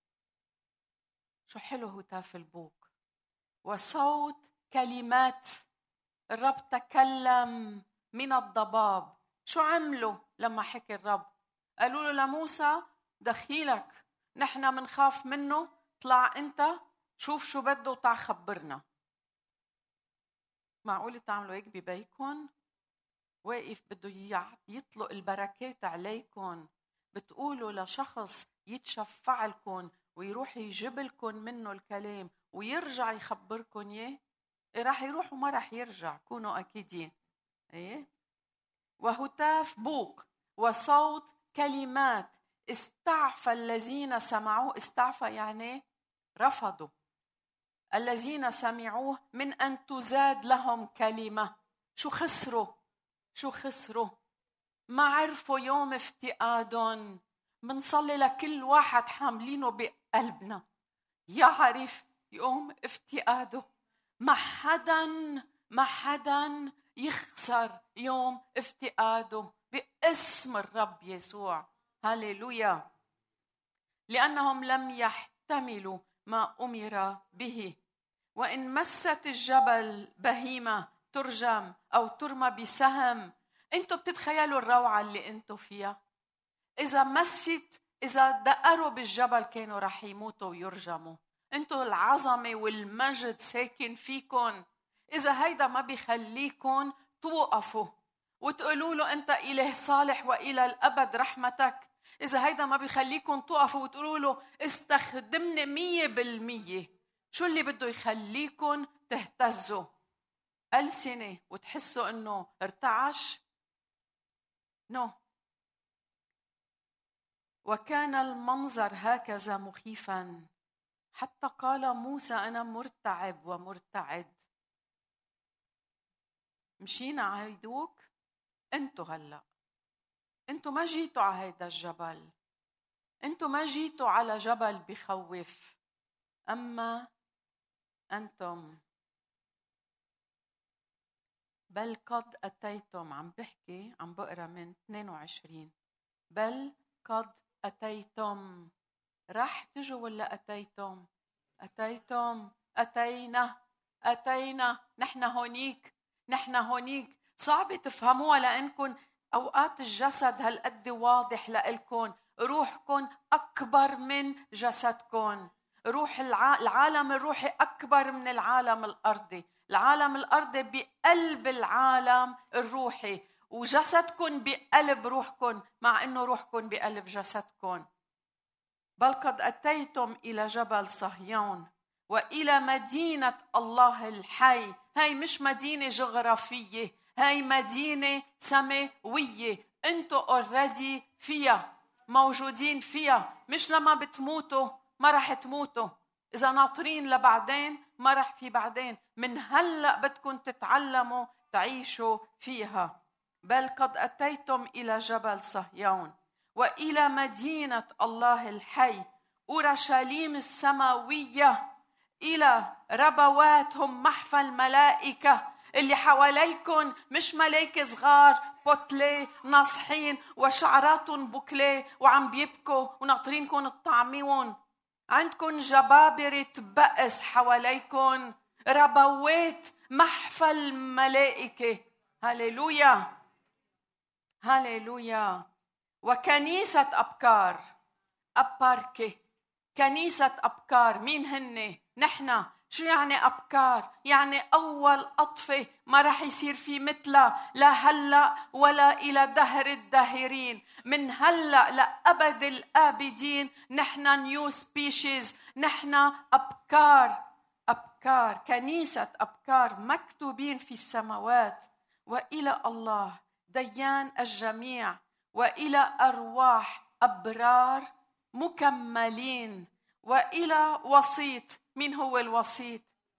شو حلو هتاف البوق. وصوت كلمات. الرب تكلم من الضباب. شو عملوا لما حكي الرب؟ قالوا له لموسى دخيلك، نحن منخاف منه، طلع انت شوف شو بده وتع خبرنا. معقول تعملوا هيك ببيكم؟ واقف بده يطلق البركات عليكم، بتقولوا لشخص يتشفع لكم ويروح يجيب لكم منه الكلام ويرجع يخبركم اياه؟ راح يروح وما راح يرجع، كونوا اكيدين. ايه. وهتاف بوق وصوت كلمات استعفى الذين سمعوه. استعفى يعني رفضوا. الذين سمعوه من أن تزاد لهم كلمة. شو خسروا؟ ما عرفوا يوم افتقادهم. منصلي لكل واحد حاملينه بقلبنا يعرف يوم افتقاده. ما حدا يخسر يوم افتقاده باسم الرب يسوع. هاليلويا. لأنهم لم يحتملوا ما أمر به. وإن مست الجبل بهيمة ترجم أو ترمى بسهم. أنتوا بتتخيلوا الروعة اللي أنتوا فيها؟ إذا دقروا بالجبل كانوا رح يموتوا ويرجموا. أنتوا العظمة والمجد ساكن فيكن. إذا هيدا ما بيخليكن توقفوا وتقولوا له أنت إله صالح وإلى الأبد رحمتك، إذا هيدا ما بيخليكن توقفوا وتقولوا له استخدمني 100%، شو اللي بده يخليكن تهتزوا ألسنة وتحسوا أنه ارتعش؟ نو. وكان المنظر هكذا مخيفا حتى قال موسى أنا مرتعب ومرتعد. مشينا عيدوك انتوا هلأ. انتوا ما جيتوا على هيدا الجبل، انتوا ما جيتوا على جبل بخوف، أما أنتم بل قد أتيتم. عم بقرأ من 22. بل قد أتيتم. رح تجوا ولا أتيتم؟ أتينا. نحن هونيك. صعب تفهموها لأنكم أوقات الجسد هالقد واضح لإلكم. روحكم أكبر من جسدكم. روح العالم الروحي أكبر من العالم الأرضي. العالم الأرضي بقلب العالم الروحي، وجسدكم بقلب روحكم، مع أنه روحكم بقلب جسدكم. بل قد أتيتم إلى جبل صهيون وإلى مدينة الله الحي. هاي مش مدينة جغرافية، هاي مدينة سماوية. انتوا already فيها، موجودين فيها. مش لما بتموتوا ما رح تموتوا، إذا ناطرين لبعدين ما رح في بعدين. من هلأ بدكم تتعلموا تعيشوا فيها. بل قد أتيتم إلى جبل صهيون وإلى مدينة الله الحي أورشليم السماوية، إلى ربواتهم محفى الملائكة. اللي حواليكم مش ملائكة صغار بطلة ناصحين وشعراتهم بكلة وعم بيبكوا وناطرينكم تطعميون. عندكم جبابرة بأس حواليكم، ربوات محفى الملائكة. هاليلويا. وكنيسة أبكار. أباركي، كنيسة أبكار. مين هن؟ نحن. شو يعني أبكار؟ يعني أول أطفة ما رح يصير في مثلها لا هلأ ولا إلى دهر الداهرين. من هلأ لأبد الآبدين نحن نيو سبيشيز، نحن أبكار. أبكار، كنيسة أبكار مكتوبين في السماوات. وإلى الله ديان الجميع، وإلى أرواح أبرار مكملين، وإلى وسيط. مين هو الوسيط؟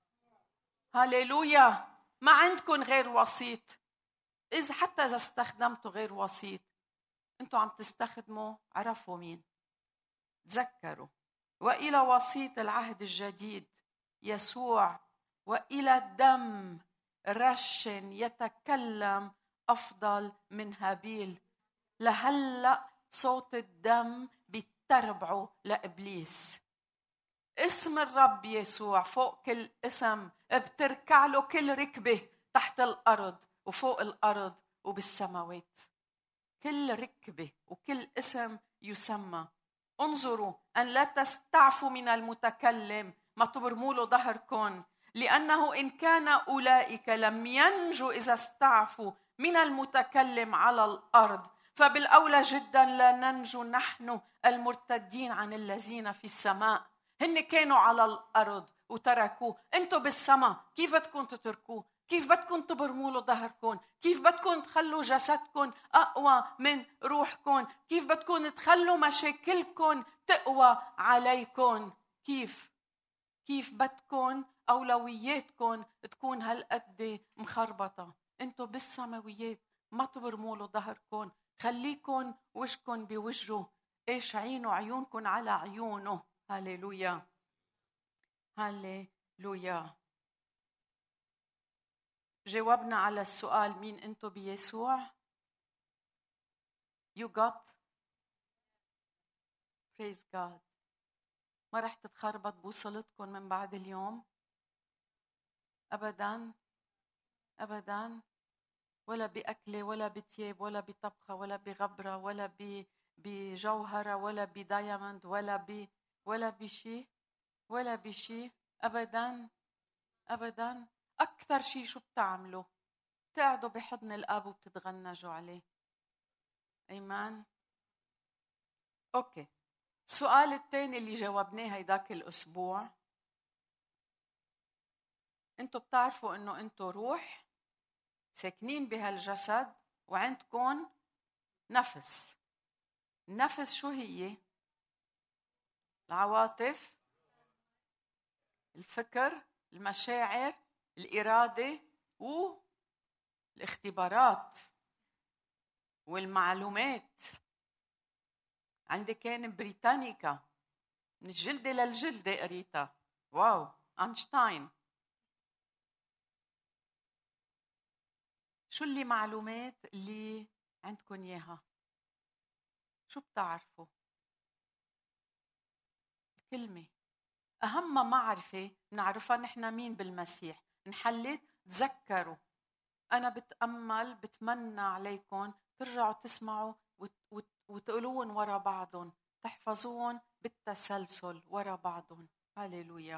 هاليلويا. ما عندكم غير وسيط. حتى إذا استخدمتوا غير وسيط، أنتوا عم تستخدموا، عرفوا مين. تذكروا. وإلى وسيط العهد الجديد يسوع، وإلى الدم رش يتكلم أفضل من هابيل. لهلأ صوت الدم بيتربعوا لإبليس. اسم الرب يسوع فوق كل اسم، بتركع له كل ركبة تحت الأرض وفوق الأرض وبالسماوات. كل ركبة وكل اسم يسمى. انظروا أن لا تستعفوا من المتكلم، ما تبرموا له ظهركم، لأنه إن كان أولئك لم ينجوا إذا استعفوا من المتكلم على الأرض، فبالأولى جدا لا ننجو نحن المرتدين عن الذين في السماء. هن كانوا على الأرض وتركوه، أنتوا بالسماء كيف بدكم تتركوه؟ كيف بدكم تبرموا له ظهركم؟ كيف بدكم تخلوا جسدكم أقوى من روحكم؟ كيف بدكم تخلوا مشاكلكم تقوى عليكم؟ كيف بدكم أولوياتكم تكون هالقد مخربطة؟ أنتوا بالسماويات، ما تبرموا له ظهركم، خليكم وجهكم بوجهه، إيش عينوا عيونكم على عيونه. هاليلويا هاليلويا. جاوبنا على السؤال مين أنتوا بيسوع؟ You got? Praise God. ما رح تتخربط بوصلتكم من بعد اليوم أبداً أبداً، ولا بأكلة ولا بتياب ولا بطبخة ولا بغبرة ولا بجوهرة ولا بدايموند ولا بشي أبداً أبداً. أكثر شيء شو بتعملوا؟ تقعدوا بحضن الأب وبتتغنجوا عليه. أيمان. أوكي. السؤال الثاني اللي جاوبناه هيداك الأسبوع، أنتوا بتعرفوا أنه أنتوا روح ساكنين بهالجسد وعندكم نفس. النفس شو هي؟ العواطف، الفكر، المشاعر، الإرادة والاختبارات والمعلومات. عندي كان بريطانيكا من الجلدة للجلدة قريتها. واو. أينشتاين. شو اللي معلومات اللي عندكم إياها؟ شو بتعرفوا؟ الكلمة. أهم معرفة نعرفها نحن مين بالمسيح. انحلت. تذكروا، أنا بتمنى عليكم ترجعوا تسمعوا وتقولون ورا بعضهم، تحفظون بالتسلسل ورا بعضهم. هاليلويا.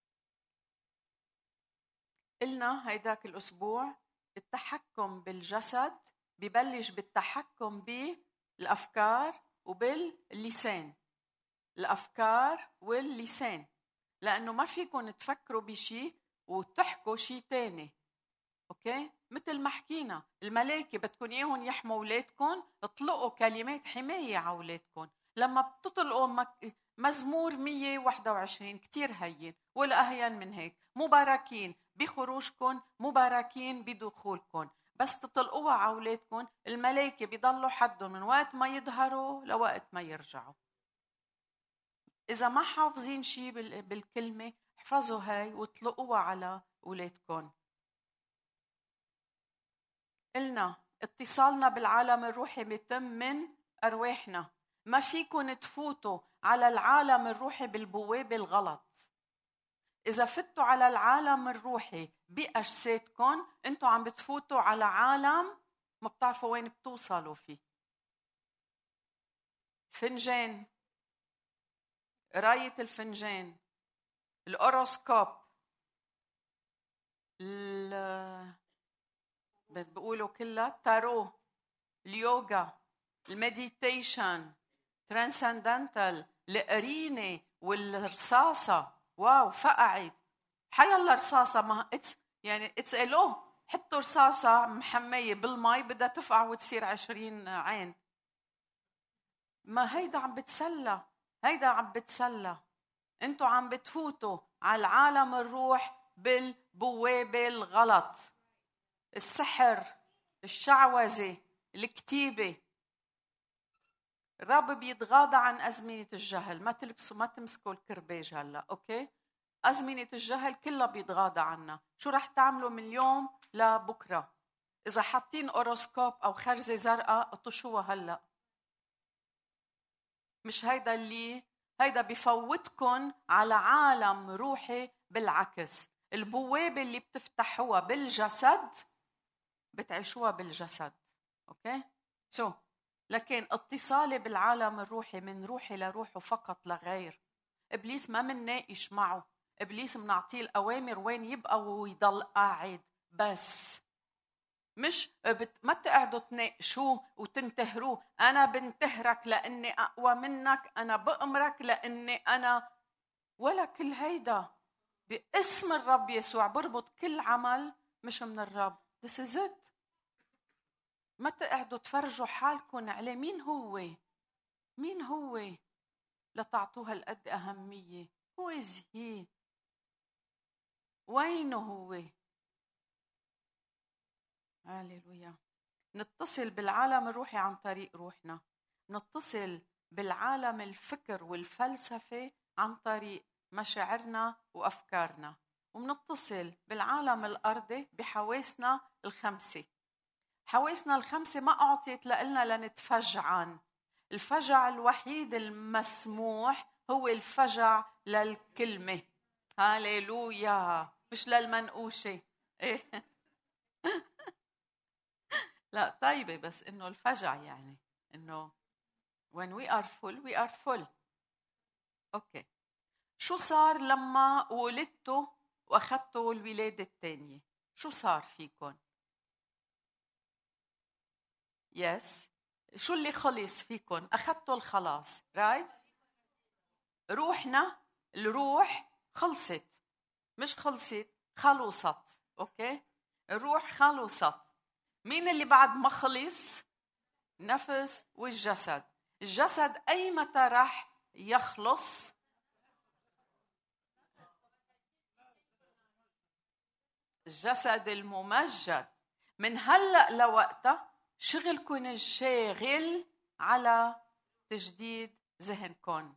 قلنا هيداك الأسبوع التحكم بالجسد ببلش بالتحكم بالأفكار وباللسان. الأفكار واللسان، لأنه ما فيكم تفكروا بشيء وتحكوا شيء تاني. أوكي؟ مثل ما حكينا، الملائكة بدكم إياهم يحموا أولادكم، اطلقوا كلمات حماية على أولادكم. لما بتطلقوا مزمور 121 كتير هين ولا أهين من هيك. مباركين بخروجكم، مباركين بدخولكم. بس تطلقوها على أولادكم، الملائكة بيضلوا حدهم من وقت ما يظهروا لوقت ما يرجعوا. إذا ما حافظين شيء بالكلمة، احفظوا هاي واطلقوها على أولادكم. قلنا اتصالنا بالعالم الروحي بيتم من أرواحنا. ما فيكم تفوتوا على العالم الروحي بالبوابة الغلط. إذا فتوا على العالم الروحي بأجسادكم، أنتوا عم بتفوتوا على عالم ما بتعرفوا وين بتوصلوا فيه. فنجان، قراية الفنجان، الأوروسكوب، بيقولوا كلها التارو، اليوغا، المديتيشن، ترانسندنتال، القرينة والرصاصة. واو، فقعت حيالله رصاصة، ما يعني اتس الو، حطوا رصاصة محمية بالماء بدها تفقع وتصير 20 عين. ما هيدا عم بتسلى، هيدا عم بتسلى. انتو عم بتفوتوا على العالم الروح بالبوابة الغلط، السحر، الشعوذة، الكتيبة. الرب بيتغاضى عن أزمنة الجهل. ما تلبسوا، ما تمسكوا الكرباج هلا، أوكي؟ أزمنة الجهل كلها بيتغاضى عنها. شو رح تعملوا من اليوم لبكرة؟ إذا حاطين أوروسكوب أو خرزة زرقاء اطشوها هلا. مش هيدا هيدا بفوتكن على عالم روحي. بالعكس، البوابة اللي بتفتحوها بالجسد بتعيشوها بالجسد. أوكي؟ لكن اتصالي بالعالم الروحي من روحي لروحه فقط، لغير. إبليس ما منناقش معه، إبليس منعطيه الأوامر وين يبقى ويضل قاعد بس. مش ما تقعدوا تناقشوه وتنتهروه. أنا بنتهرك لأني أقوى منك، أنا بأمرك لأني أنا، ولا كل هيدا. باسم الرب يسوع بربط كل عمل مش من الرب. This is it. ما تقعدوا تفرجوا حالكم عليه. مين هو لتعطوها القد أهمية؟ Who is he؟ وينه هو؟ هاليلويا. نتصل بالعالم الروحي عن طريق روحنا، نتصل بالعالم الفكر والفلسفة عن طريق مشاعرنا وأفكارنا، ومنتصل بالعالم الأرضي بحواسنا الخمسة. حواسنا الخمسة ما أعطيت لنا لنتفجعن. الفجع الوحيد المسموح هو الفجع للكلمة. هاليلويا، مش للمنقوشة. إيه؟ لا طيبة، بس إنه الفجع يعني إنه when we are full we are full. أوكي، شو صار لما ولدتوا وأخذتوا الولادة الثانية؟ شو صار فيكم؟ يس، شو اللي خلص فيكم؟ أخذتوا الخلاص، رايت؟ روحنا، الروح خلصت، مش خلصت، خلصت. أوكي، الروح خلصت. مين اللي بعد ما خلص؟ النفس والجسد. الجسد أي متى رح يخلص؟ الجسد الممجد. من هلأ لوقتها شغلكن الشاغل على تجديد ذهنكن،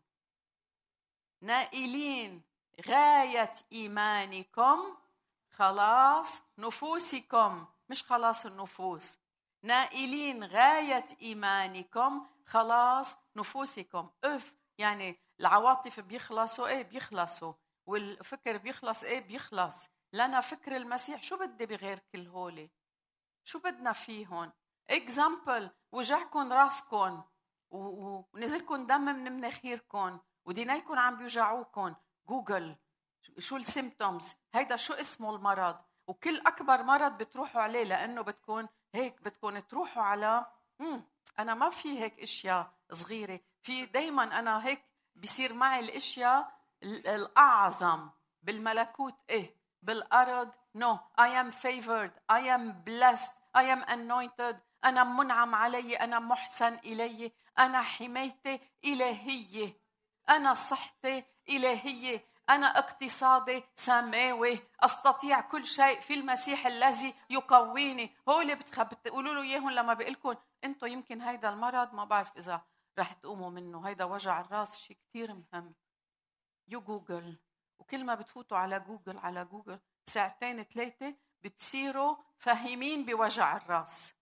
نائلين غاية إيمانكم خلاص نفوسكم، مش خلاص النفوس. نائلين غاية إيمانكم خلاص نفوسكم. يعني العواطف بيخلصوا، إيه بيخلصوا، والفكر بيخلص، إيه بيخلص. لنا فكر المسيح. شو بدي بغير كل هولي؟ شو بدنا فيهن؟ إكزامبل، وجعكن راسكن ونزلكن دم من مناخيركن ودينيكن عم بيوجعوكن. جوجل شو السيمتومز، هيدا شو اسمه المرض، وكل أكبر مرض بتروحوا عليه لأنه بتكون هيك. بتكون تروحوا على أنا ما في هيك إشياء صغيرة، في دايما أنا هيك بيصير معي الإشياء الأعظم بالملكوت. إيه بالأرض؟ No, I am favored, I am blessed, I am anointed. أنا منعم علي، أنا محسن إلي، أنا حمايتي إلهية، أنا صحتي إلهية، أنا اقتصادي سماوي، أستطيع كل شيء في المسيح الذي يقويني. هو اللي بتقولوا له إياهم لما بيقلكن أنتوا يمكن هيدا المرض ما بعرف إذا رح تقوموا منه، هيدا وجع الراس شيء كتير مهم. يو جوجل، وكل ما بتفوتوا على جوجل ساعتين 3 بتصيروا فاهمين بوجع الراس.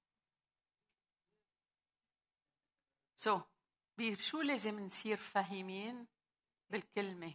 شو لازم نصير فاهمين؟ بالكلمة.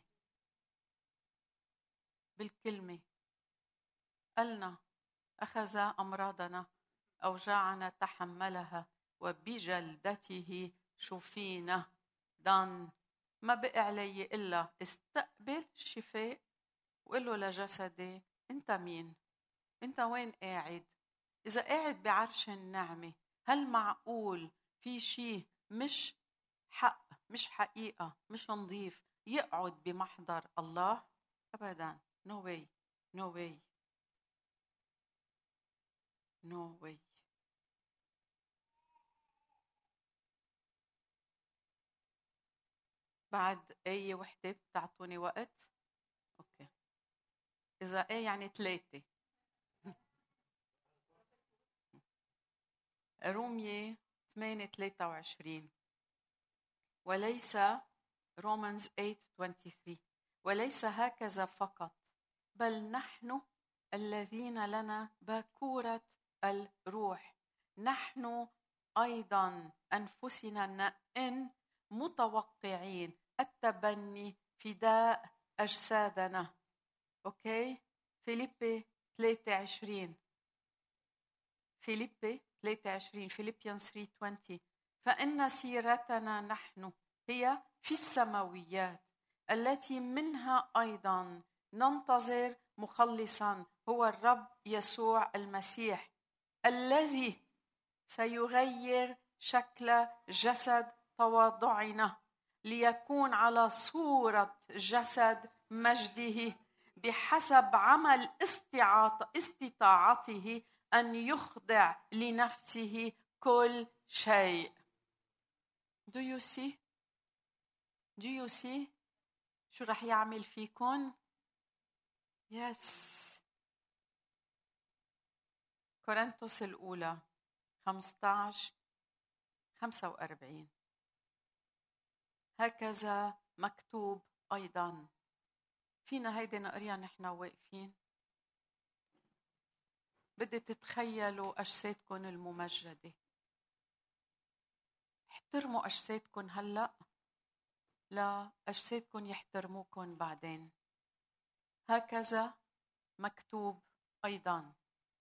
قالنا أخذ أمراضنا أوجاعنا تحملها وبجلدته شفينا. done. ما بقي علي إلا استقبل الشفاء وقل له لجسدي أنت مين؟ أنت وين قاعد؟ إذا قاعد بعرش النعمة، هل معقول في شيء مش حق، مش حقيقة، مش نظيف يقعد بمحضر الله؟ أبداً. No way. No way. No way. بعد آية وحدة بتعطوني وقت؟ أوكي. إذا آية يعني 3. رومية 8:23. وليس Romans 8:23. وليس هكذا فقط، بل نحن الذين لنا باكورة الروح، نحن أيضا أنفسنا إن متوقعين التبني فداء أجسادنا. أوكي. فيليبي 23. فيليبي 23. Philippians 3:20. فإن سيرتنا نحن هي في السماويات، التي منها أيضا ننتظر مخلصا هو الرب يسوع المسيح، الذي سيغير شكل جسد تواضعنا ليكون على صورة جسد مجده بحسب عمل استطاعته أن يخضع لنفسه كل شيء. Do you see? Do you see? شو رح يعمل فيكن؟ Yes. كورنثوس الأولى 15:45. هكذا مكتوب أيضا. فينا هيدي نقريها نحن واقفين؟ بدي تتخيلوا أجسادكم الممجدة. احترموا أجسادكم هلأ، لا أجسادكم يحترموكم بعدين. هكذا مكتوب أيضا.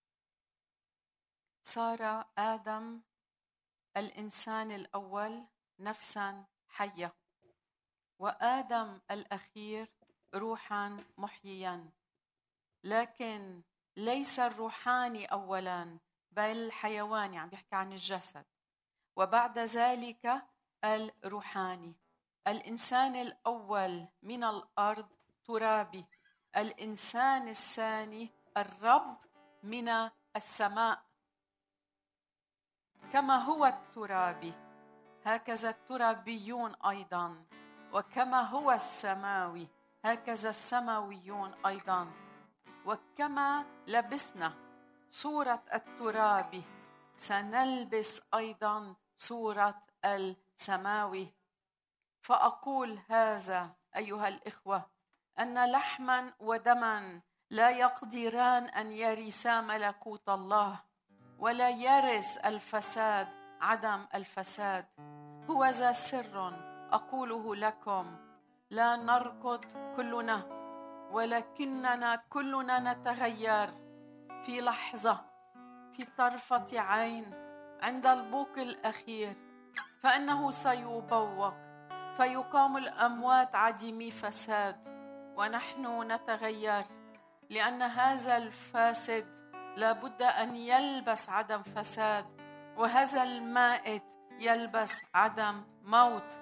صار آدم الإنسان الأول نفسا حية، وآدم الأخير روحا محييا، لكن ليس الروحاني أولا بل الحيواني، عم بيحكي عن الجسد، وبعد ذلك الروحاني. الإنسان الأول من الأرض ترابي، الإنسان الثاني الرب من السماء. كما هو الترابي هكذا الترابيون أيضا، وكما هو السماوي هكذا السماويون أيضا. وكما لبسنا صورة الترابي سنلبس أيضا صورة السماوي. فأقول هذا أيها الإخوة، أن لحما ودما لا يقدران أن يرثا ملكوت الله، ولا يرث الفساد عدم الفساد. هو ذا سر أقوله لكم، لا نركض كلنا، ولكننا كلنا نتغير في لحظة، في طرفة عين، عند البوق الأخير، فإنه سيبوق فيقام الأموات عديمي فساد، ونحن نتغير، لأن هذا الفاسد لابد أن يلبس عدم فساد، وهذا المائت يلبس عدم موت.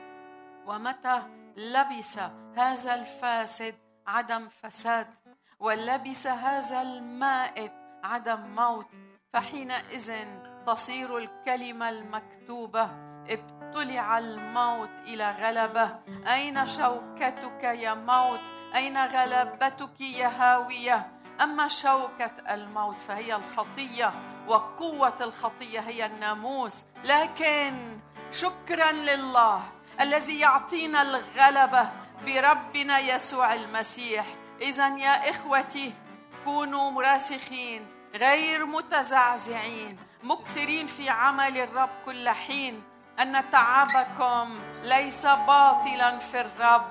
ومتى لبس هذا الفاسد عدم فساد ولبس هذا المائت عدم موت، فحينئذ تصير الكلمة المكتوبة: ابتلع الموت إلى غلبة. أين شوكتك يا موت؟ أين غلبتك يا هاوية؟ أما شوكة الموت فهي الخطية، وقوة الخطية هي الناموس. لكن شكرا لله الذي يعطينا الغلبة بربنا يسوع المسيح. إذن يا إخوتي، كونوا مراسخين غير متزعزعين، مكثرين في عمل الرب كل حين، أن تعبكم ليس باطلا في الرب.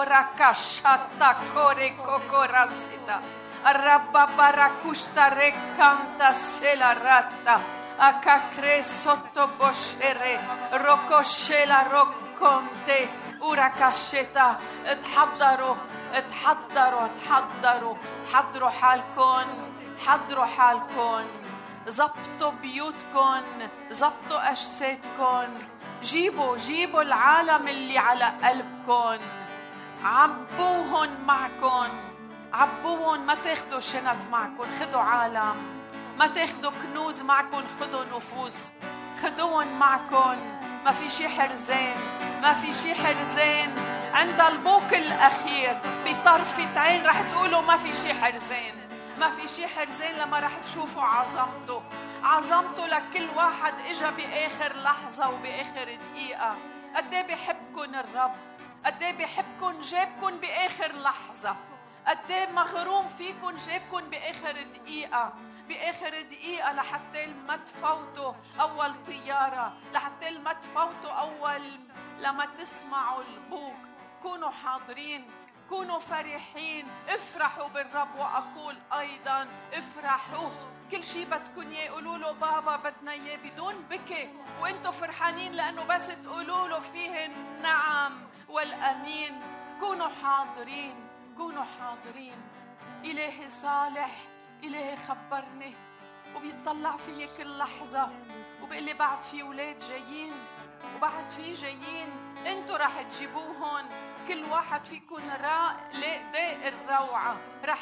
أوراكاشاتا كوريكوكوراسيتا الرب باراكوشتا ريكانتا سيلاراتا أكاكري سوتو بوشيري روكوشيلا روكو كونتي وراكاشيتا. اتحضروا اتحضروا اتحضروا، حضروا حالكن حضروا حالكن، زبطوا بيوتكن، زبطوا أجسادكن، جيبوا العالم اللي على قلبكن، عبوهن معكن، عبوهن. ما تاخدوا شنط معكن، خدوا عالم. ما تاخدوا كنوز معكن، خدوا نفوس، خدوهن معكن. ما في شي حرزان، ما في شي حرزان. عند البوق الأخير بطرفة عين رح تقولوا ما في شي حرزان. ما في شي حرزان لما رح تشوفوا عظمته، عظمته لكل واحد إجا بآخر لحظة وبآخر دقيقة. قدي بيحبكن الرب، قدي بيحبكن، جابكن بآخر لحظة. قدي مغروم فيكن، جابكن بآخر دقيقة، بآخر دقيقة، لحتى ما تفوتوا أول طيارة، لحتى ما تفوتوا أول لما تسمعوا البوق. كونوا حاضرين، كونوا فرحين، افرحوا بالرب. وأقول أيضا افرحوا. كل شيء بدكن يقولوا له بابا بدنا إياه بدون بكي، وانتوا فرحانين لأنه بس تقولوا له فيه النعم والأمين. كونوا حاضرين، كونوا حاضرين. إلهي صالح، إلهي خبرني وبيطلع فيي كل لحظة وبيقول لي بعد في أولاد جايين، وبعد في جايين انتوا رح تجيبوهن. كل واحد فيكن داء الروعة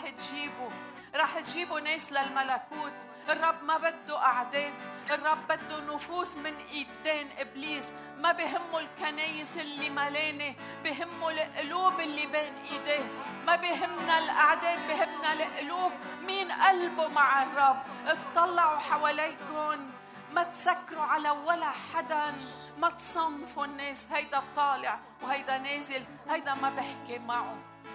رح تجيبوا ناس للملكوت. الرب ما بده أعداد، الرب بده نفوس من إيدين إبليس. ما بهمه الكنايس اللي ملانة، بهمه القلوب اللي بين إيديه. ما بهمنا الأعداد، بهمنا القلوب. مين قلبه مع الرب؟ اطلعوا حواليكم، ما تسكروا على ولا حدا، ما تصنفوا الناس. هيدا طالع وهيدا نازل، هيدا ما بحكي معه.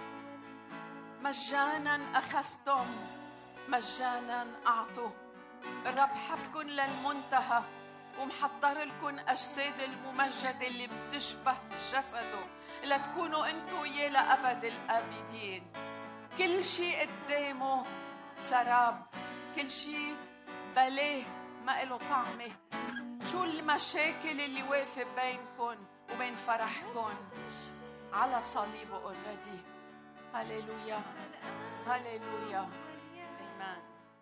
مجانا أخذتم، مجانا أعطوا. الرب حبكن للمنتهى ومحضر لكم أجساد الممجدة اللي بتشبه جسده، لتكونوا انتوا وياه لأبد الآبدين. كل شيء قدامه سراب، كل شيء بلاه ما له طعمه. شو المشاكل اللي واقفة بينكم وبين فرحكم؟ على صليبه already. هاليلويا هاليلويا. آمين.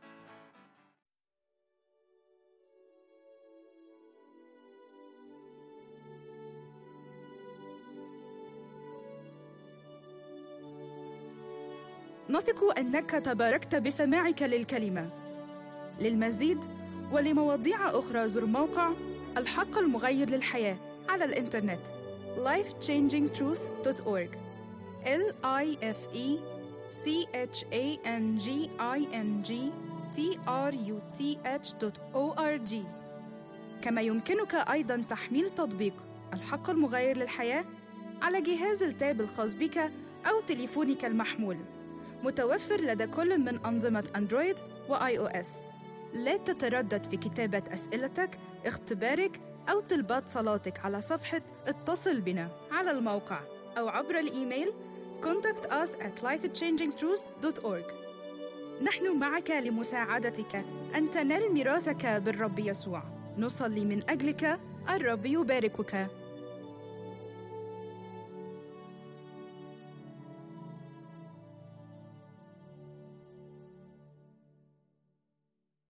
نثق أنك تباركت بسماعك للكلمة. للمزيد ولمواضيع أخرى زر موقع الحق المغير للحياة على الإنترنت lifechangingtruth.org lifechangingtruth.org. كما يمكنك أيضاً تحميل تطبيق الحق المغير للحياة على جهاز التاب الخاص بك أو تليفونك المحمول، متوفر لدى كل من أنظمة أندرويد وآي أو إس. لا تتردد في كتابة أسئلتك، اختبارك أو طلبات صلاتك على صفحة اتصل بنا على الموقع أو عبر الإيميل contact us at lifechangingtruth.org. نحن معك لمساعدتك أن تنال ميراثك بالرب يسوع. نصلي من أجلك. الرب يباركك.